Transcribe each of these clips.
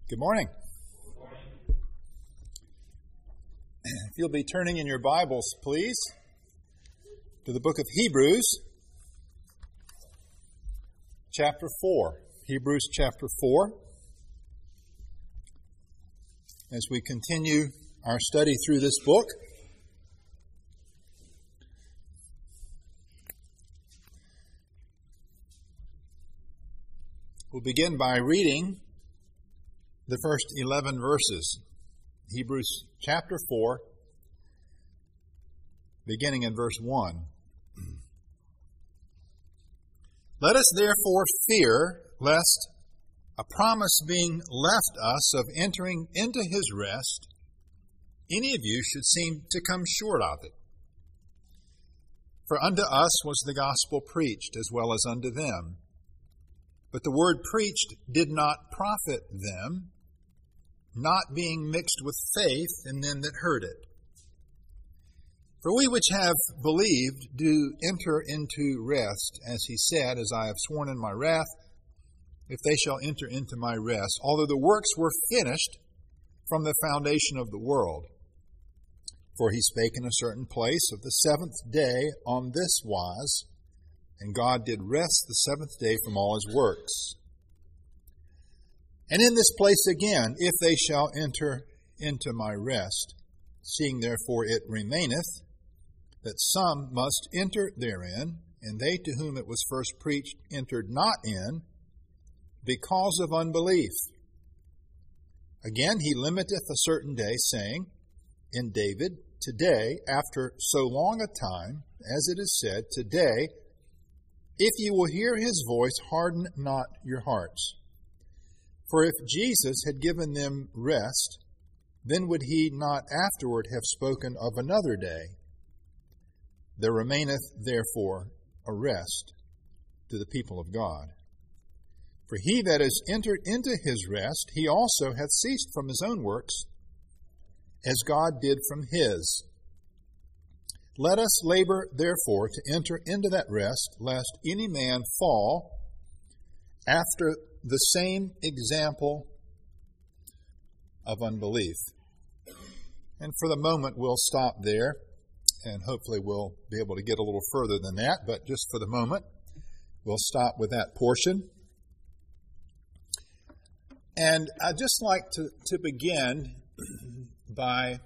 Good morning. If you'll be turning in your Bibles, please, to the book of Hebrews, chapter 4. Hebrews chapter 4. As we continue our study through this book, we'll begin by reading the first 11 verses. Hebrews chapter 4, beginning in verse 1. Let us therefore fear, lest a promise being left us of entering into his rest, any of you should seem to come short of it. For unto us was the gospel preached, as well as unto them. But the word preached did not profit them, not being mixed with faith in them that heard it. For we which have believed do enter into rest, as he said, as I have sworn in my wrath, if they shall enter into my rest, although the works were finished from the foundation of the world. For he spake in a certain place of the seventh day on this wise, and God did rest the seventh day from all his works. And in this place again, if they shall enter into my rest, seeing therefore it remaineth, that some must enter therein, and they to whom it was first preached entered not in, because of unbelief. Again, he limiteth a certain day, saying, in David, today, after so long a time, as it is said, today, if ye will hear his voice, harden not your hearts. For if Jesus had given them rest, then would he not afterward have spoken of another day? There remaineth therefore a rest to the people of God. For he that is entered into his rest, he also hath ceased from his own works, as God did from his. Let us labor therefore to enter into that rest, lest any man fall after the same example of unbelief. And for the moment, we'll stop there, and hopefully we'll be able to get a little further than that, but just for the moment, we'll stop with that portion. And I'd just like to begin by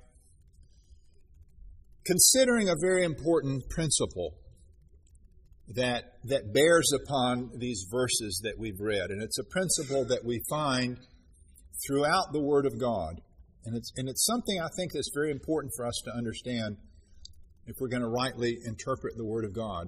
considering a very important principle that bears upon these verses that we've read. And it's a principle that we find throughout the Word of God. And it's something I think that's very important for us to understand if we're going to rightly interpret the Word of God.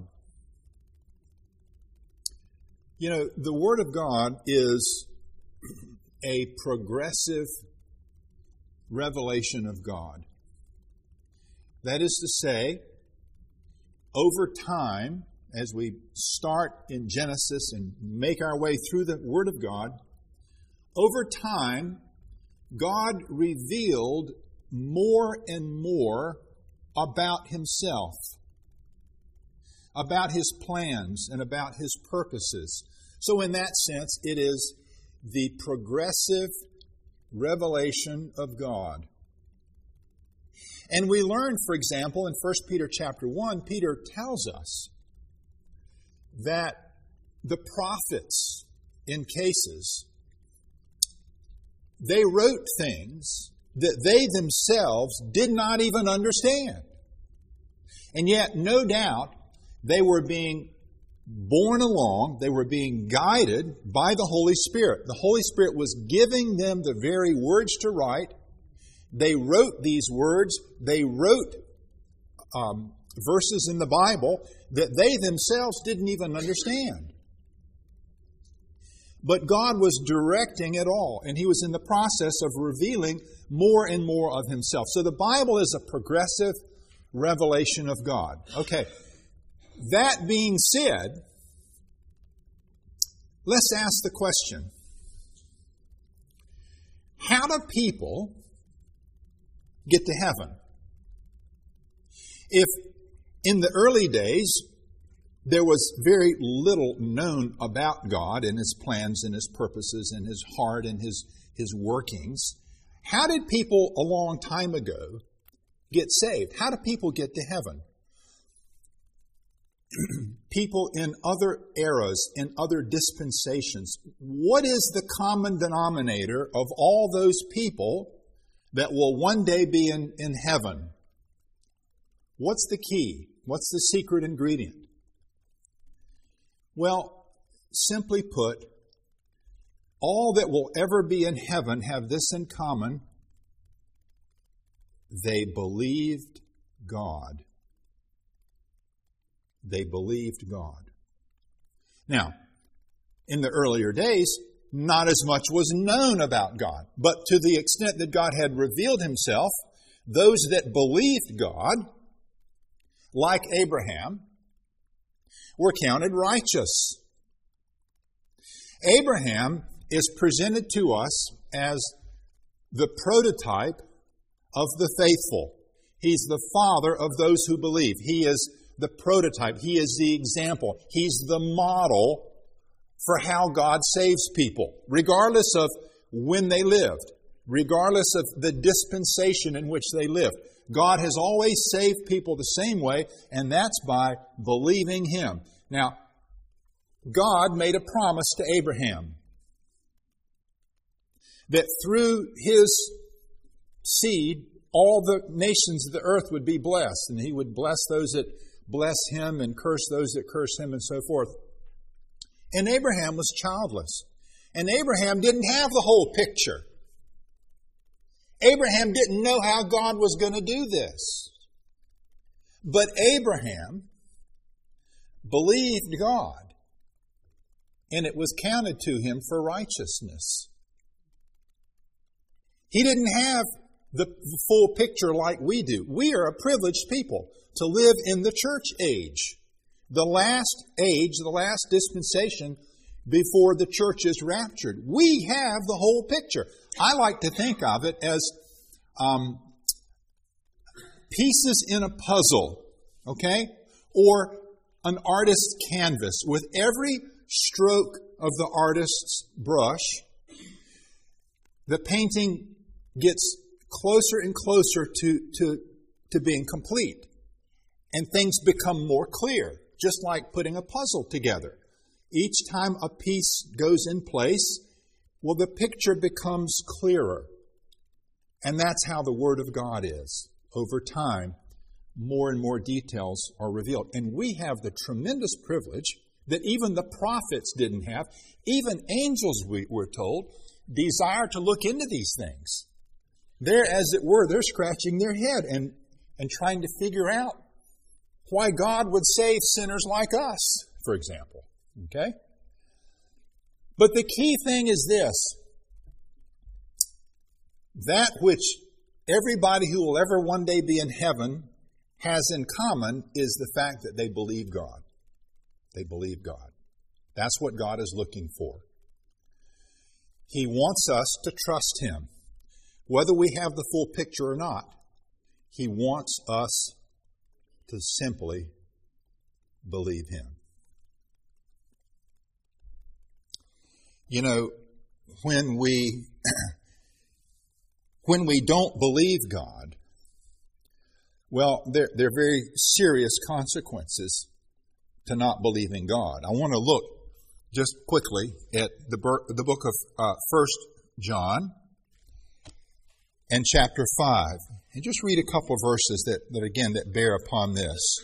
You know, the Word of God is a progressive revelation of God. That is to say, over time, as we start in Genesis and make our way through the Word of God, over time, God revealed more and more about himself, about his plans, and about his purposes. So in that sense, it is the progressive revelation of God. And we learn, for example, in 1 Peter chapter 1, Peter tells us that the prophets, in cases, they wrote things that they themselves did not even understand. And yet, no doubt, they were being borne along, they were being guided by the Holy Spirit. The Holy Spirit was giving them the very words to write. They wrote these words. They wrote verses in the Bible that they themselves didn't even understand. But God was directing it all, and he was in the process of revealing more and more of himself. So the Bible is a progressive revelation of God. Okay, that being said, let's ask the question, how do people get to heaven? If in the early days there was very little known about God and His plans and His purposes and His heart and His workings. How did people a long time ago get saved? How do people get to heaven? People in other eras, in other dispensations. What is the common denominator of all those people that will one day be in heaven? What's the key? What's the secret ingredient? Well, simply put, all that will ever be in heaven have this in common. They believed God. They believed God. Now, in the earlier days, not as much was known about God. But to the extent that God had revealed Himself, those that believed God, like Abraham, were counted righteous. Abraham is presented to us as the prototype of the faithful. He's the father of those who believe. He is the prototype. He is the example. He's the model for how God saves people, regardless of when they lived, regardless of the dispensation in which they lived. God has always saved people the same way, and that's by believing Him. Now, God made a promise to Abraham that through his seed, all the nations of the earth would be blessed, and He would bless those that bless Him and curse those that curse Him, and so forth. And Abraham was childless. And Abraham didn't have the whole picture. Abraham didn't know how God was going to do this. But Abraham believed God, and it was counted to him for righteousness. He didn't have the full picture like we do. We are a privileged people to live in the church age, the last age, the last dispensation before the church is raptured. We have the whole picture. I like to think of it as pieces in a puzzle, okay? Or an artist's canvas. With every stroke of the artist's brush, the painting gets closer and closer to being complete. And things become more clear, just like putting a puzzle together. Each time a piece goes in place, well, the picture becomes clearer. And that's how the Word of God is. Over time, more and more details are revealed. And we have the tremendous privilege that even the prophets didn't have. Even angels, we're told, desire to look into these things. They're, as it were, they're scratching their head and trying to figure out why God would save sinners like us, for example. Okay? But the key thing is this. That which everybody who will ever one day be in heaven has in common is the fact that they believe God. They believe God. That's what God is looking for. He wants us to trust Him. Whether we have the full picture or not, He wants us to simply believe Him. You know, when we don't believe God, well, there are very serious consequences to not believing God. I want to look just quickly at the book of 1 John and chapter 5. And just read a couple of verses that bear upon this.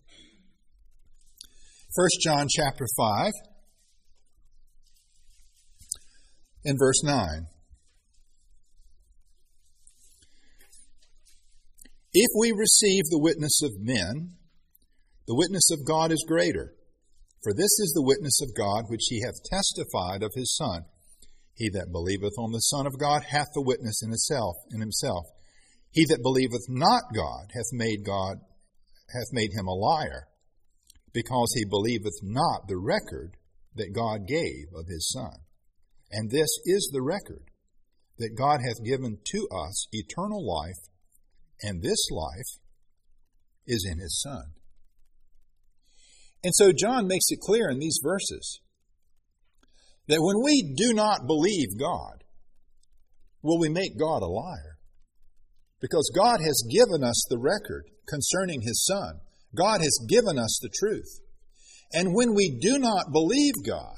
1 John chapter 5 and verse 9. If we receive the witness of men, the witness of God is greater. For this is the witness of God which He hath testified of His Son. He that believeth on the Son of God hath the witness in himself. He that believeth not God hath made him a liar, because he believeth not the record that God gave of His Son. And this is the record, that God hath given to us eternal life, and this life is in His Son. And so John makes it clear in these verses that when we do not believe God, will we make God a liar? Because God has given us the record concerning His Son. God has given us the truth. And when we do not believe God,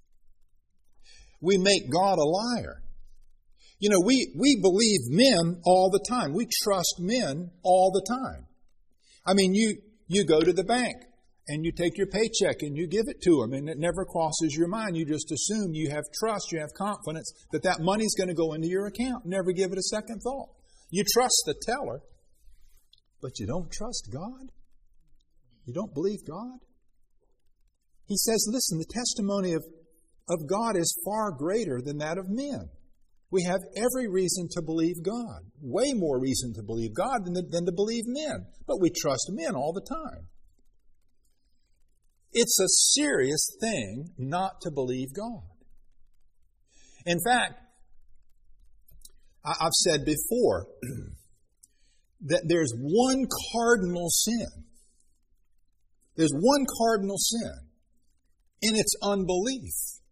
we make God a liar. You know, we believe men all the time. We trust men all the time. I mean, you go to the bank and you take your paycheck and you give it to them, and it never crosses your mind. You just assume, you have trust, you have confidence that money's going to go into your account. Never give it a second thought. You trust the teller, but you don't trust God? You don't believe God? He says, listen, the testimony of God is far greater than that of men. We have every reason to believe God, way more reason to believe God than to believe men. But we trust men all the time. It's a serious thing not to believe God. In fact, I've said before that there's one cardinal sin. There's one cardinal sin, and it's unbelief.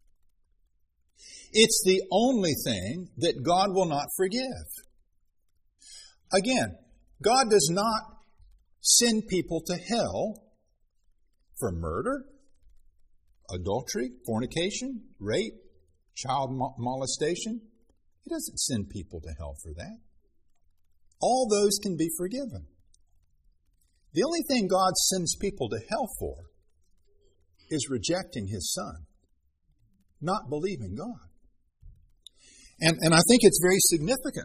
It's the only thing that God will not forgive. Again, God does not send people to hell for murder, adultery, fornication, rape, child molestation. He doesn't send people to hell for that. All those can be forgiven. The only thing God sends people to hell for is rejecting His Son, not believing God. And I think it's very significant.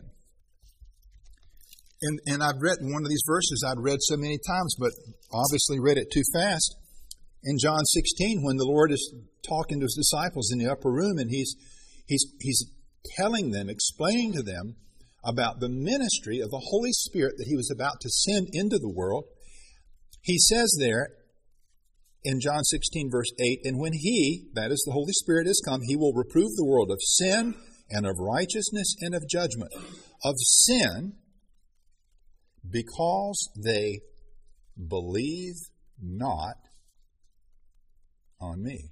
And I've read one of these verses I've read so many times, but obviously read it too fast. In John 16, when the Lord is talking to His disciples in the upper room, and He's telling them, explaining to them about the ministry of the Holy Spirit that He was about to send into the world, He says there in John 16, verse 8, and when He, that is the Holy Spirit, is come, He will reprove the world of sin and of righteousness and of judgment. Of sin, because they believe not on me.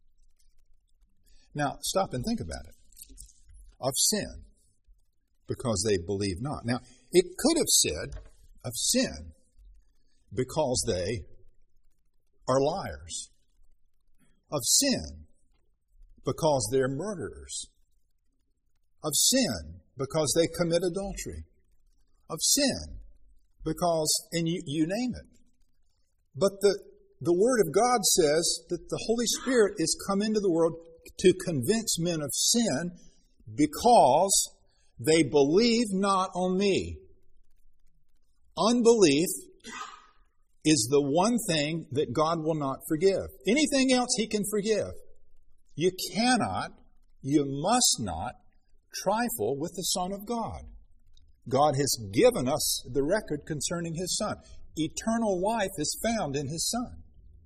Now, stop and think about it. Of sin, because they believe not. Now, it could have said of sin, because they are liars. Of sin, because they're murderers. Of sin, because they commit adultery. Of sin, because, and you name it. But the Word of God says that the Holy Spirit is come into the world to convince men of sin because they believe not on me. Unbelief is the one thing that God will not forgive. Anything else He can forgive. You cannot, you must not trifle with the Son of God. God has given us the record concerning His Son. Eternal life is found in His Son.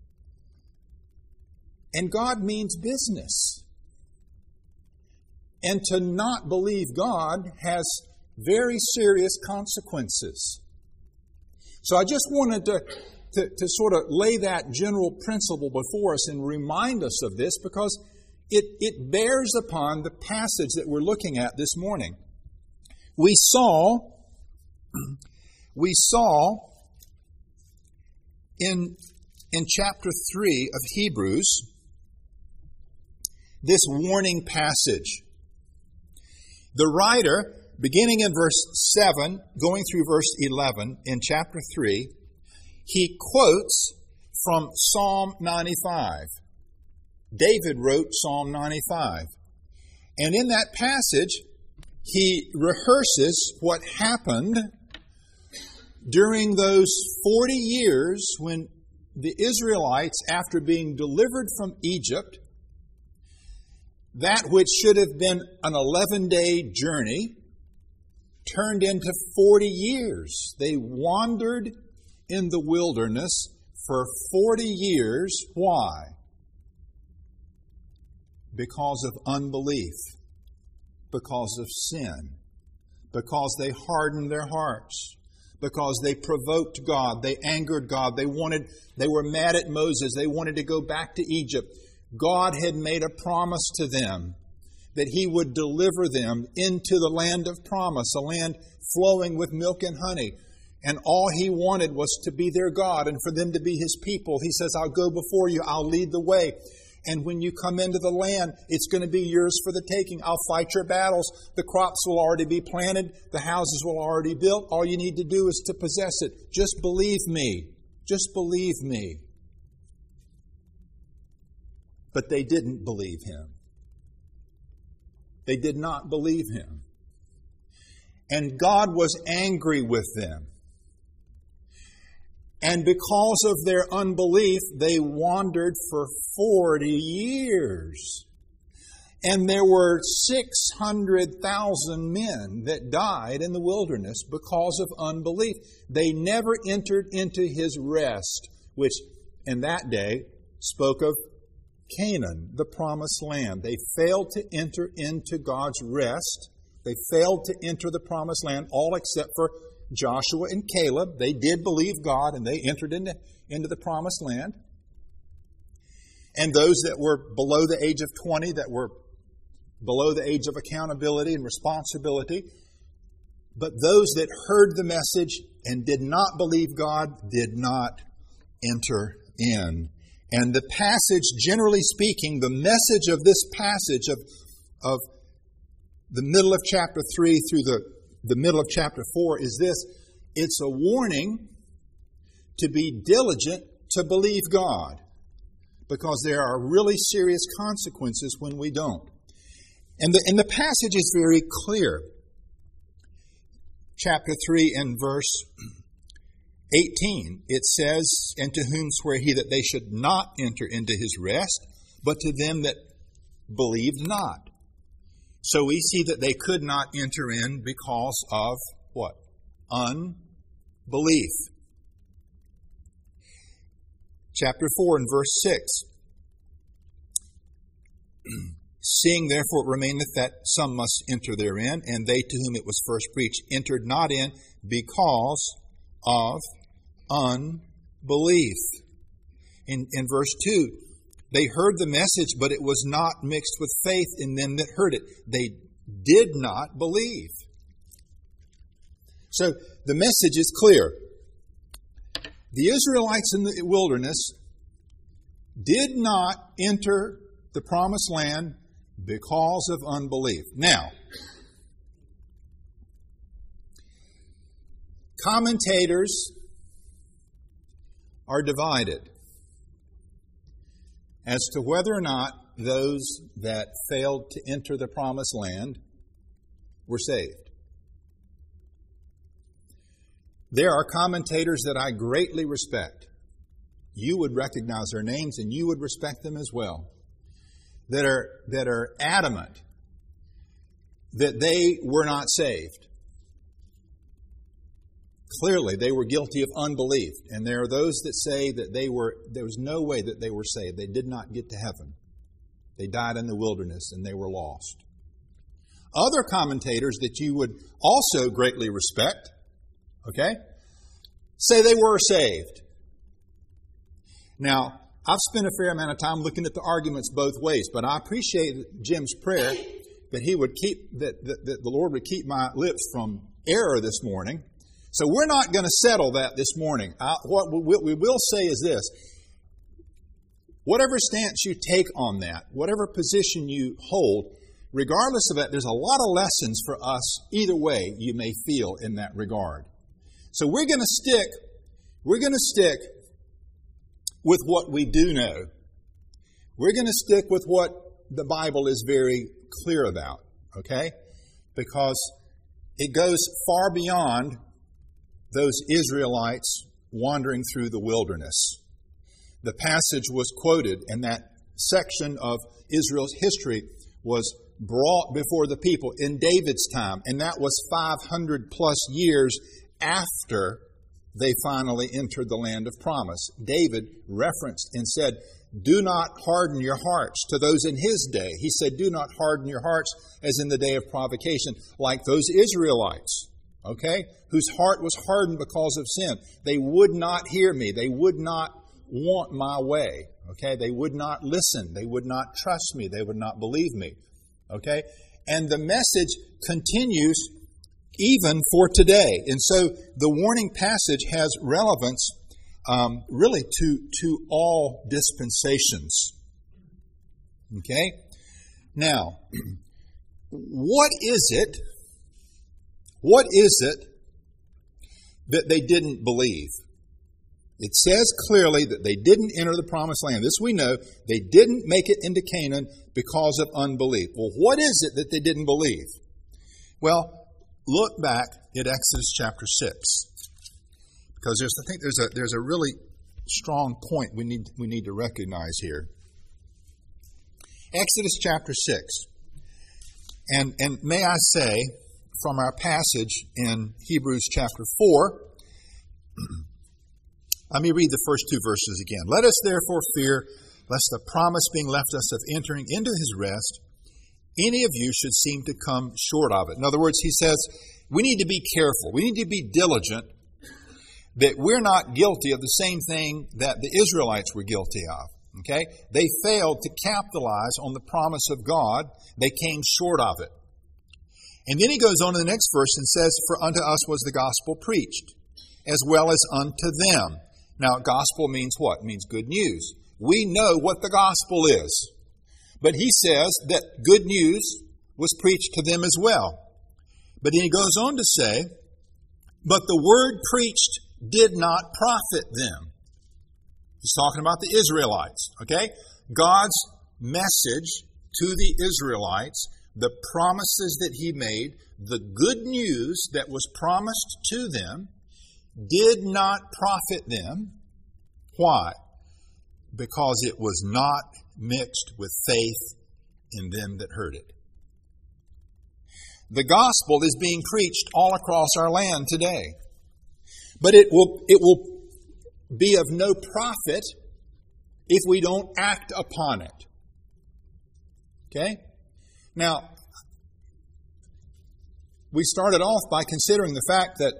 And God means business. And to not believe God has very serious consequences. So I just wanted to sort of lay that general principle before us and remind us of this, because it bears upon the passage that we're looking at this morning. We saw in chapter 3 of Hebrews this warning passage. The writer, beginning in verse 7, going through verse 11 in chapter 3, he quotes from Psalm 95. David wrote Psalm 95. And in that passage, he rehearses what happened during those 40 years when the Israelites, after being delivered from Egypt, that which should have been an 11-day journey turned into 40 years. They wandered in the wilderness for 40 years. Why? Because of unbelief, because of sin, because they hardened their hearts, because they provoked God. They angered God. They were mad at Moses. They wanted to go back to Egypt. God had made a promise to them that He would deliver them into the land of promise, a land flowing with milk and honey. And all He wanted was to be their God and for them to be His people. He says, I'll go before you. I'll lead the way. And when you come into the land, it's going to be yours for the taking. I'll fight your battles. The crops will already be planted. The houses will already be built. All you need to do is to possess it. Just believe me. Just believe me. But they didn't believe Him. They did not believe Him. And God was angry with them. And because of their unbelief, they wandered for 40 years. And there were 600,000 men that died in the wilderness because of unbelief. They never entered into His rest, which in that day spoke of Canaan, the promised land. They failed to enter into God's rest. They failed to enter the promised land, all except for Joshua and Caleb. They did believe God and they entered into the promised land. And those that were below the age of 20, that were below the age of accountability and responsibility. But those that heard the message and did not believe God did not enter in. And the passage, generally speaking, the message of this passage of the middle of chapter 3 through the middle of chapter 4 is this. It's a warning to be diligent to believe God, because there are really serious consequences when we don't. And the passage is very clear. Chapter 3 and verse 18, it says, "And to whom sware He that they should not enter into His rest, but to them that believed not." So we see that they could not enter in because of what? Unbelief. Chapter 4 and verse 6. "Seeing therefore it remaineth that some must enter therein, and they to whom it was first preached entered not in because of unbelief." In verse 2, they heard the message, but it was not mixed with faith in them that heard it. They did not believe. So the message is clear. The Israelites in the wilderness did not enter the promised land because of unbelief. Now, commentators are divided as to whether or not those that failed to enter the promised land were saved. There are commentators that I greatly respect. You would recognize their names and you would respect them as well. That are adamant that they were not saved. Clearly, they were guilty of unbelief. And there are those that say that there was no way that they were saved. They did not get to heaven. They died in the wilderness and they were lost. Other commentators that you would also greatly respect, say they were saved. Now, I've spent a fair amount of time looking at the arguments both ways, but I appreciate Jim's prayer that he would that the Lord would keep my lips from error this morning. So we're not going to settle that this morning. What we will say is this. Whatever stance you take on that, whatever position you hold, regardless of that, there's a lot of lessons for us either way you may feel in that regard. So we're going to stick with what we do know. We're going to stick with what the Bible is very clear about, because it goes far beyond those Israelites wandering through the wilderness. The passage was quoted, and that section of Israel's history was brought before the people in David's time, and that was 500 plus years after they finally entered the land of promise. David referenced and said, "Do not harden your hearts," to those in his day. He said, "Do not harden your hearts as in the day of provocation," like those Israelites. okay, whose heart was hardened because of sin. They would not hear me. They would not want my way, okay? They would not listen. They would not trust me. They would not believe me, okay? And the message continues even for today. And so the warning passage has relevance really to all dispensations, okay? Now, what is it that they didn't believe? It says clearly that they didn't enter the promised land. This we know. They didn't make it into Canaan because of unbelief. Well, what is it that they didn't believe? Well, look back at Exodus chapter 6. Because I think there's a really strong point we need to recognize here. Exodus chapter 6. And may I say, from our passage in Hebrews chapter 4, let me read the first two verses again. Let us therefore fear, lest the promise being left us of entering into his rest, any of you should seem to come short of it. In other words, he says, we need to be careful. We need to be diligent that we're not guilty of the same thing that the Israelites were guilty of. Okay? They failed to capitalize on the promise of God. They came short of it. And then he goes on to the next verse and says, for unto us was the gospel preached, as well as unto them. Now, gospel means what? It means good news. We know what the gospel is. But he says that good news was preached to them as well. But then he goes on to say, but the word preached did not profit them. He's talking about the Israelites, okay? God's message to the Israelites, the promises that he made, the good news that was promised to them, did not profit them. Why? Because it was not mixed with faith in them that heard it. The gospel is being preached all across our land today. But it will be of no profit if we don't act upon it. Okay? Now, we started off by considering the fact that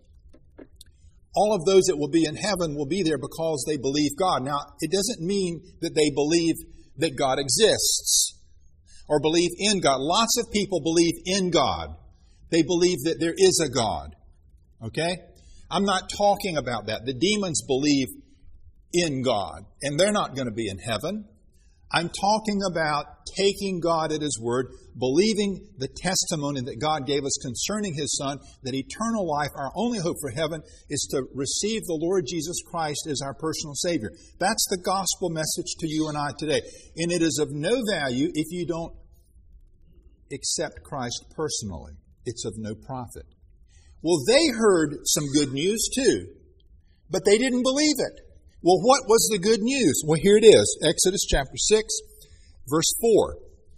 all of those that will be in heaven will be there because they believe God. Now, it doesn't mean that they believe that God exists or believe in God. Lots of people believe in God. They believe that there is a God. Okay? I'm not talking about that. The demons believe in God, and they're not going to be in heaven. I'm talking about taking God at his word, believing the testimony that God gave us concerning his Son, that eternal life, our only hope for heaven, is to receive the Lord Jesus Christ as our personal Savior. That's the gospel message to you and I today. And it is of no value if you don't accept Christ personally. It's of no profit. Well, they heard some good news too, but they didn't believe it. Well, what was the good news? Well, here it is, Exodus chapter 6, verse 4.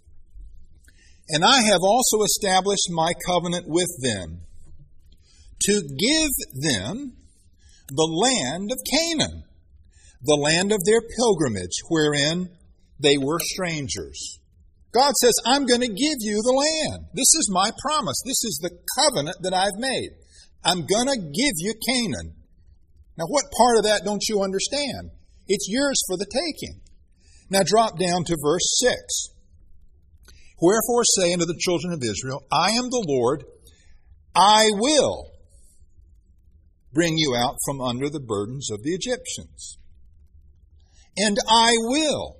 And I have also established my covenant with them, to give them the land of Canaan, the land of their pilgrimage, wherein they were strangers. God says, I'm going to give you the land. This is my promise. This is the covenant that I've made. I'm going to give you Canaan. Now, what part of that don't you understand? It's yours for the taking. Now, drop down to verse 6. Wherefore say unto the children of Israel, I am the Lord, I will bring you out from under the burdens of the Egyptians. And I will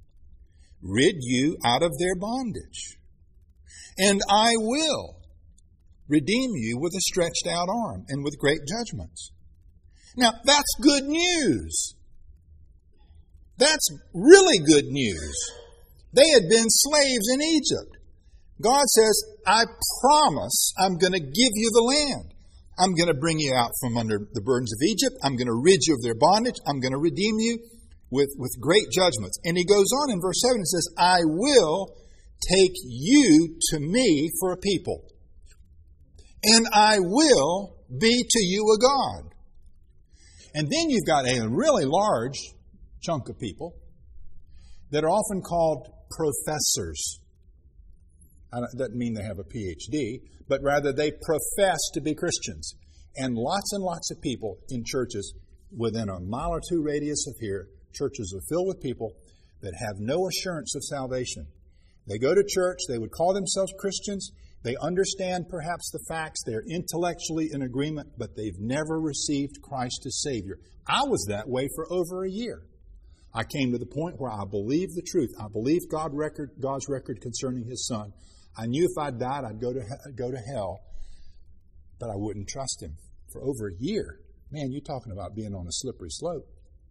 rid you out of their bondage. And I will redeem you with a stretched out arm and with great judgments. Now, that's good news. That's really good news. They had been slaves in Egypt. God says, I promise I'm going to give you the land. I'm going to bring you out from under the burdens of Egypt. I'm going to rid you of their bondage. I'm going to redeem you with great judgments. And he goes on in verse 7 and says, I will take you to me for a people. And I will be to you a God. And then you've got a really large chunk of people that are often called professors It doesn't mean they have a PhD, but rather they profess to be Christians. And lots of people in churches within a mile or two radius of here, churches are filled with people that have no assurance of salvation. They go to church, they would call themselves Christians, they understand perhaps the facts, they're intellectually in agreement, but they've never received Christ as Savior. I was that way for over a year. I came to the point where I believed the truth. I believed God's record concerning His Son. I knew if I died, I'd go to hell, but I wouldn't trust Him. For over a year. Man, you're talking about being on a slippery slope.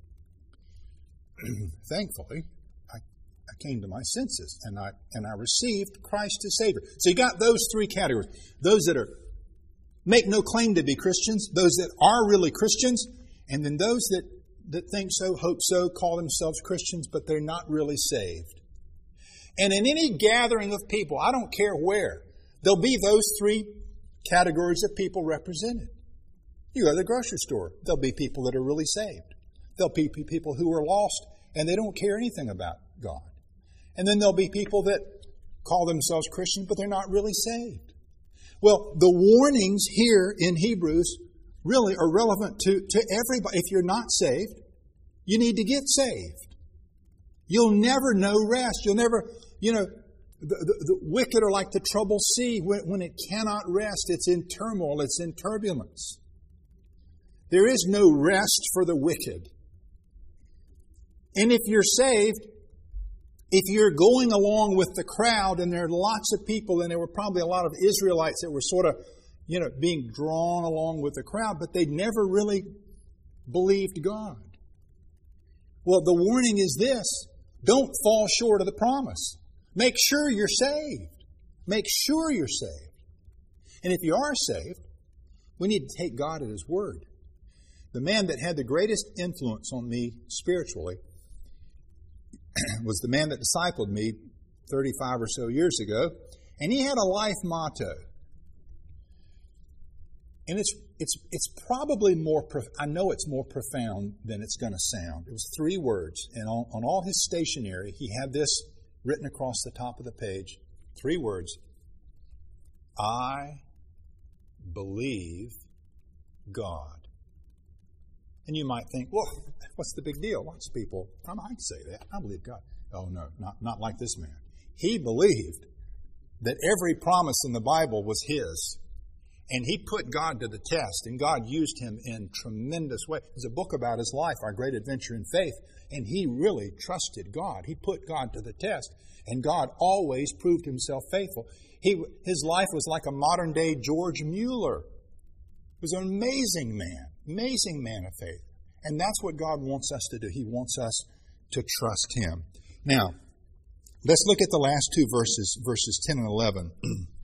Thankfully, I came to my senses and I received Christ as Savior. So you got those three categories. Those that make no claim to be Christians, those that are really Christians, and then those that think so, hope so, call themselves Christians, but they're not really saved. And in any gathering of people, I don't care where, there'll be those three categories of people represented. You go to the grocery store, there'll be people that are really saved. There'll be people who are lost and they don't care anything about God. And then there'll be people that call themselves Christians, but they're not really saved. Well, the warnings here in Hebrews really are relevant to everybody. If you're not saved, you need to get saved. You'll never know rest. You'll never, the wicked are like the troubled sea when it cannot rest. It's in turmoil. It's in turbulence. There is no rest for the wicked. And if you're saved, if you're going along with the crowd, and there are lots of people, and there were probably a lot of Israelites that were sort of, being drawn along with the crowd, but they never really believed God. Well, the warning is this: don't fall short of the promise. Make sure you're saved. Make sure you're saved. And if you are saved, we need to take God at His word. The man that had the greatest influence on me spiritually was the man that discipled me 35 or so years ago, and he had a life motto. And it's probably more, I know it's more profound than it's going to sound. It was 3 words, and on all his stationery, he had this written across the top of the page. 3 words: I believe God. And you might think, well, what's the big deal? Lots of people, I might say that. I believe God. Oh, no, not like this man. He believed that every promise in the Bible was his. And he put God to the test, and God used him in tremendous way. There's a book about his life, Our Great Adventure in Faith, and he really trusted God. He put God to the test, and God always proved Himself faithful. His life was like a modern-day George Mueller. He was an amazing man of faith. And that's what God wants us to do. He wants us to trust Him. Now, let's look at the last 2 verses 10 and 11.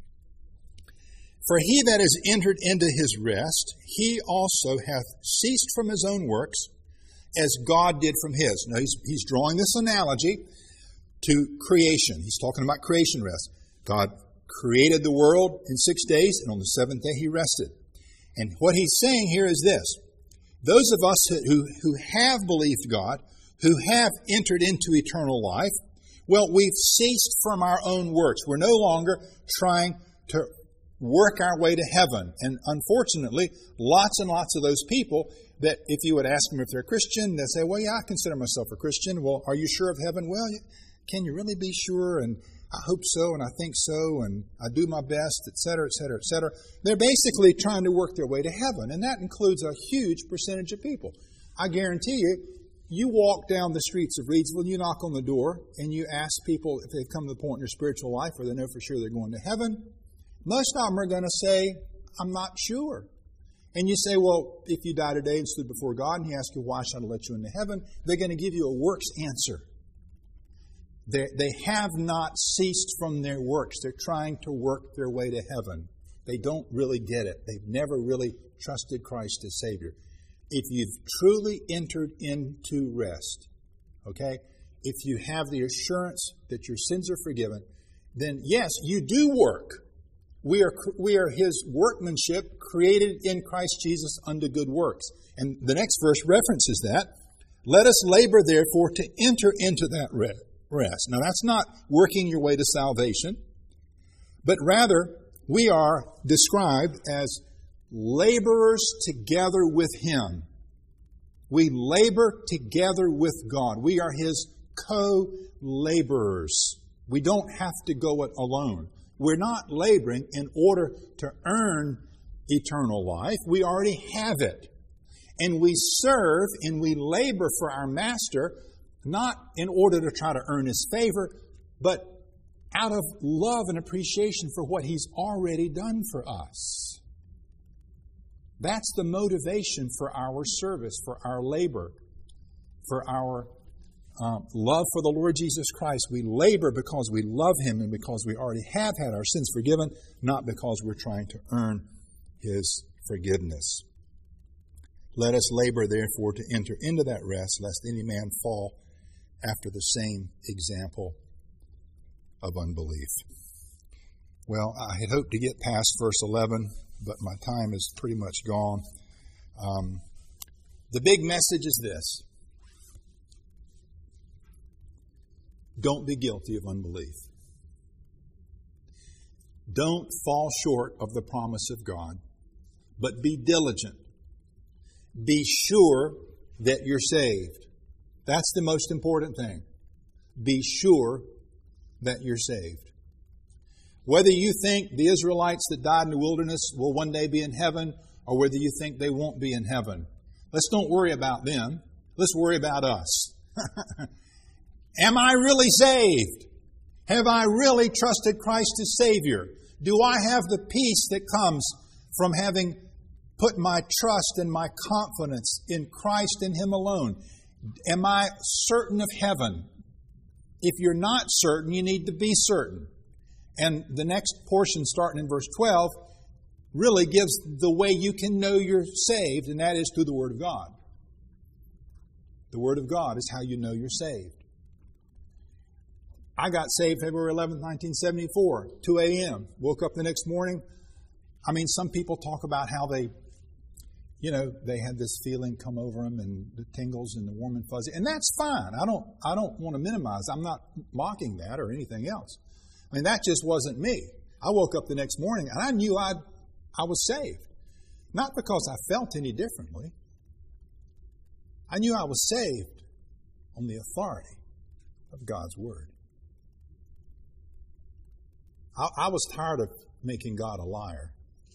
For he that is entered into his rest, he also hath ceased from his own works, as God did from His. Now, he's drawing this analogy to creation. He's talking about creation rest. God created the world in 6 days, and on the 7th day He rested. And what he's saying here is this: those of us who have believed God, who have entered into eternal life, well, we've ceased from our own works. We're no longer trying to work our way to heaven. And unfortunately, lots and lots of those people that if you would ask them if they're Christian, they'll say, well, yeah, I consider myself a Christian. Well, are you sure of heaven? Well, can you really be sure? And I hope so, and I think so, and I do my best, etc., etc., etc. They're basically trying to work their way to heaven, and that includes a huge percentage of people. I guarantee you walk down the streets of Reidsville, you knock on the door, and you ask people if they've come to the point in their spiritual life where they know for sure they're going to heaven. Most of them are going to say, I'm not sure. And you say, well, if you die today and stood before God and He asks you, why should I let you into heaven? They're going to give you a works answer. They have not ceased from their works. They're trying to work their way to heaven. They don't really get it. They've never really trusted Christ as Savior. If you've truly entered into rest, okay, if you have the assurance that your sins are forgiven, then yes, you do work. We are His workmanship, created in Christ Jesus unto good works. And the next verse references that. Let us labor, therefore, to enter into that rest. Now, that's not working your way to salvation. but rather we are described as laborers together with Him. We labor together with God. We are His co-laborers. We don't have to go it alone. We're not laboring in order to earn eternal life. We already have it. And we serve and we labor for our Master, not in order to try to earn His favor, but out of love and appreciation for what He's already done for us. That's the motivation for our service, for our labor, for our love for the Lord Jesus Christ. We labor because we love Him and because we already have had our sins forgiven, not because we're trying to earn His forgiveness. Let us labor, therefore, to enter into that rest, lest any man fall after the same example of unbelief. Well, I had hoped to get past verse 11, but my time is pretty much gone. The big message is this: don't be guilty of unbelief. Don't fall short of the promise of God, but be diligent. Be sure that you're saved. That's the most important thing. Be sure that you're saved. Whether you think the Israelites that died in the wilderness will one day be in heaven, or whether you think they won't be in heaven, let's don't worry about them. Let's worry about us. Am I really saved? Have I really trusted Christ as Savior? Do I have the peace that comes from having put my trust and my confidence in Christ and Him alone? Am I certain of heaven? If you're not certain, you need to be certain. And the next portion, starting in verse 12, really gives the way you can know you're saved, and that is through the Word of God. The Word of God is how you know you're saved. I got saved February 11th, 1974, 2 a.m. Woke up the next morning. I mean, some people talk about how they had this feeling come over them and the tingles and the warm and fuzzy. And that's fine. I don't want to minimize. I'm not mocking that or anything else. I mean, that just wasn't me. I woke up the next morning and I knew I was saved. Not because I felt any differently. I knew I was saved on the authority of God's Word. I was tired of making God a liar.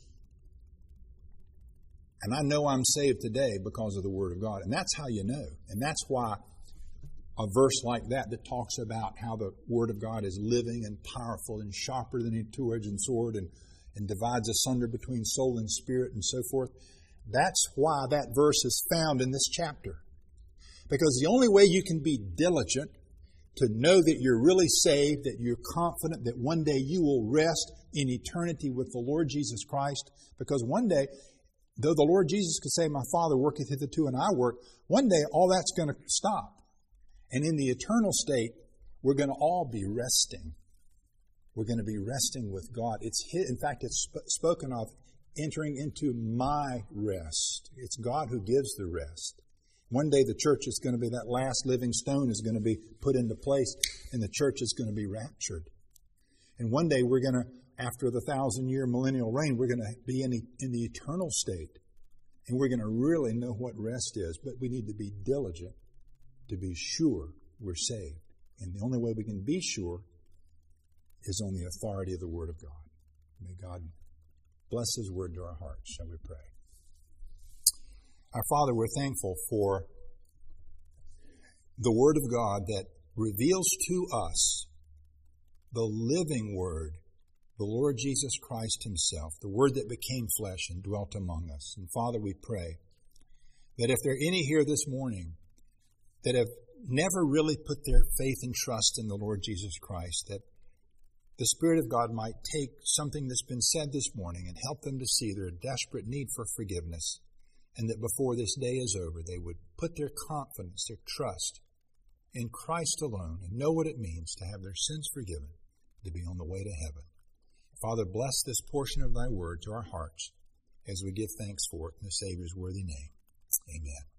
And I know I'm saved today because of the Word of God. And that's how you know. And that's why a verse like that talks about how the Word of God is living and powerful and sharper than a two-edged sword and divides asunder between soul and spirit and so forth. That's why that verse is found in this chapter. Because the only way you can be diligent to know that you're really saved, that you're confident that one day you will rest in eternity with the Lord Jesus Christ, because one day, though the Lord Jesus could say, "My Father worketh hitherto and I work," one day all that's going to stop. And in the eternal state, we're going to all be resting. We're going to be resting with God. In fact, it's spoken of entering into my rest. It's God who gives the rest. One day the church is going to be, that last living stone is going to be put into place, and the church is going to be raptured. And one day we're going to, after the 1,000-year millennial reign, we're going to be in the eternal state. And we're going to really know what rest is. But we need to be diligent to be sure we're saved. And the only way we can be sure is on the authority of the Word of God. May God bless His Word to our hearts. Shall we pray? Our Father, we're thankful for the Word of God that reveals to us the living Word, the Lord Jesus Christ Himself, the Word that became flesh and dwelt among us. And Father, we pray that if there are any here this morning that have never really put their faith and trust in the Lord Jesus Christ, that the Spirit of God might take something that's been said this morning and help them to see their desperate need for forgiveness, and that before this day is over, they would put their confidence, their trust in Christ alone and know what it means to have their sins forgiven, to be on the way to heaven. Father, bless this portion of Thy Word to our hearts as we give thanks for it in the Savior's worthy name. Amen.